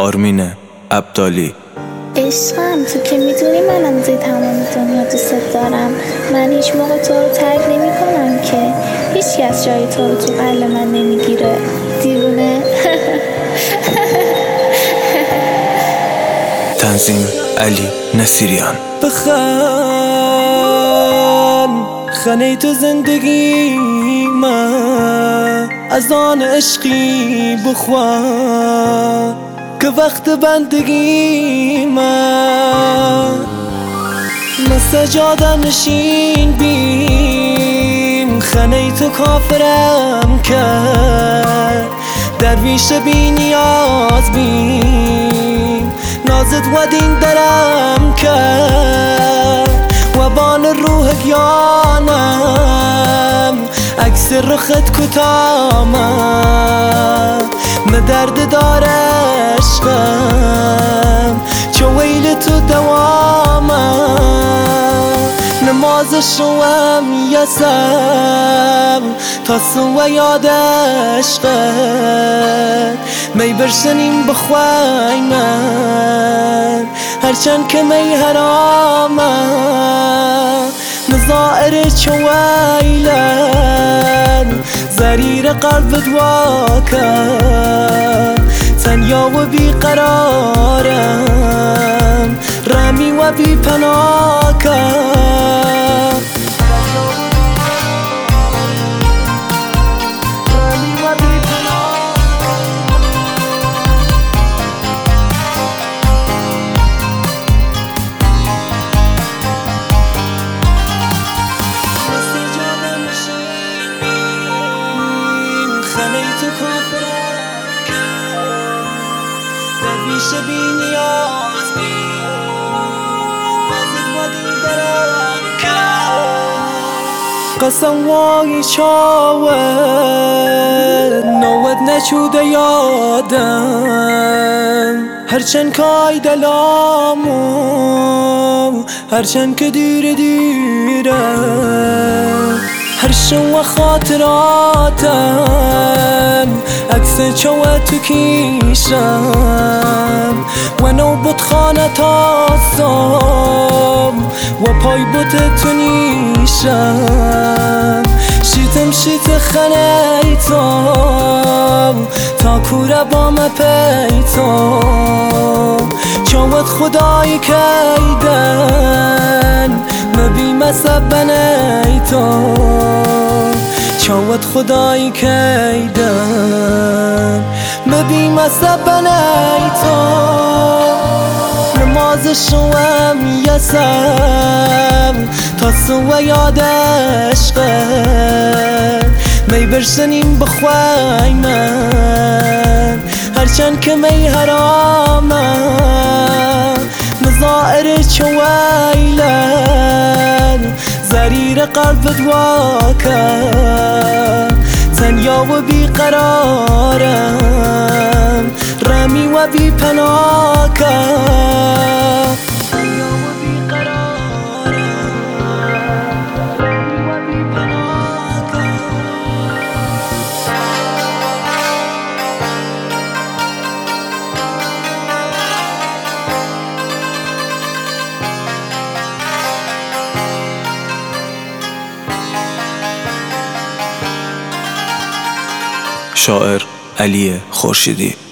آرمین عبدالی. عشقم، تو که میدونی منم زی تمام دنیا دوست دارم. من هیچ موقع تو رو ترک نمی کنم که هیچ کس جای تو رو تو قلب من نمیگیره. دیوونه. تنظیم علی نصیریان. بخن خنه تو زندگی من از آن عشقی بخوان که وقت بندگی من سجادم نشین بیم. خنه تو کافرم کرد، درویش بی نیاز بیم. نازت و دین درم کرد و بان روح گیانم عکس رخت کتامم. درد دار عشقم چه ویل تو دوامم. نمازش روم یسم تا سوه یاد عشقت می برسنیم بخوای من هرچند که می حرامم. نظائر چه ویلن زریر قلب دواکم. تنیا و بیقرارم رمی و بی پناکم. خنه تو کافرم کرد، درویش بی نیاز بیم. نازت و دین درم کرد. قسم وای چاوت نوت نچوده یادم. هرچند کای دلامو هرچند که دیر دیرم. هر شو خاطراتم عکس چوه تو کیشم و نوبت خانه تاستم و پای بوت تو نیشم. شیتم شیت خنیتم تا کوره با مپیتم. چوت خدای کیدن مبی مسبن ایتم. چوت خدای کیدن مبی مسبن ایتم. نمازش روم یسم تا سوه یاد عشقت می برسنیم بخوای من هرچند که می حرامم. نظائر چه ویلن زریر قلب دواکم. تنیا و بیقرارم رمی و بی پناکم. شاعر علی خورشیدی.